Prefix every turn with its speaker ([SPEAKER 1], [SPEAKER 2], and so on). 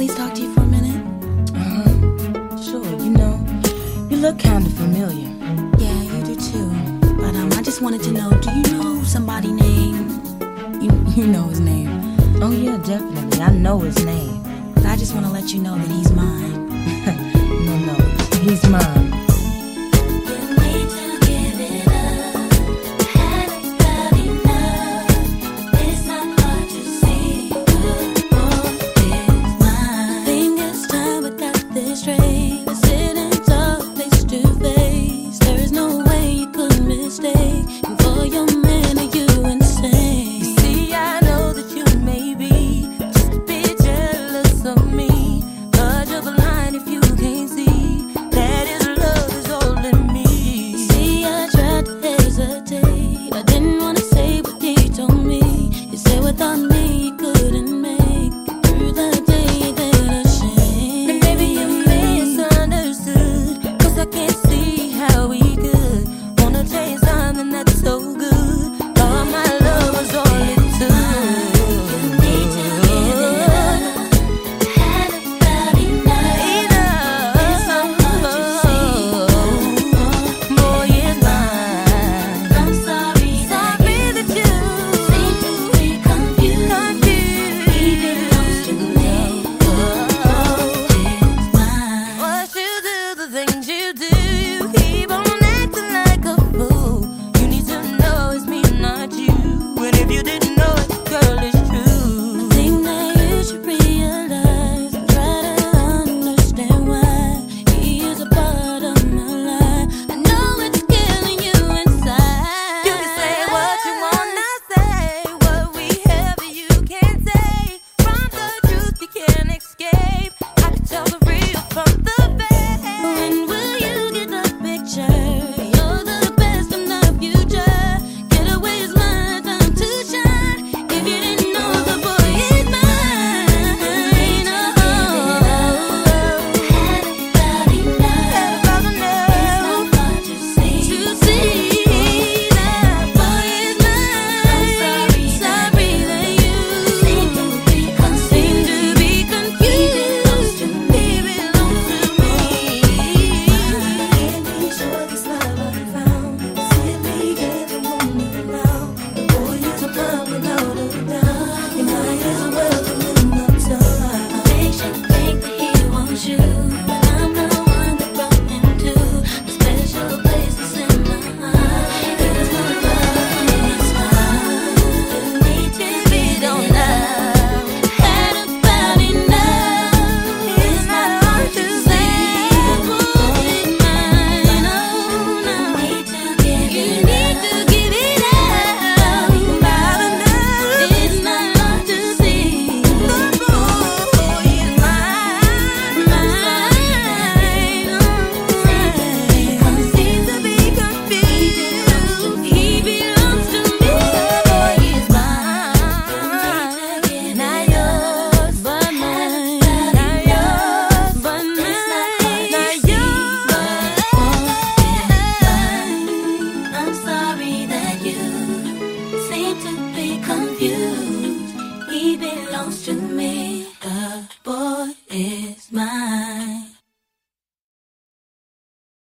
[SPEAKER 1] please talk to you for a minute?
[SPEAKER 2] Sure, you look kind of familiar.
[SPEAKER 1] Yeah, you do too. But I just wanted to know, do you know somebody named... You know his name.
[SPEAKER 2] Oh yeah, definitely. I know his name.
[SPEAKER 1] But I just want to let you know that he's mine.
[SPEAKER 2] No, he's mine.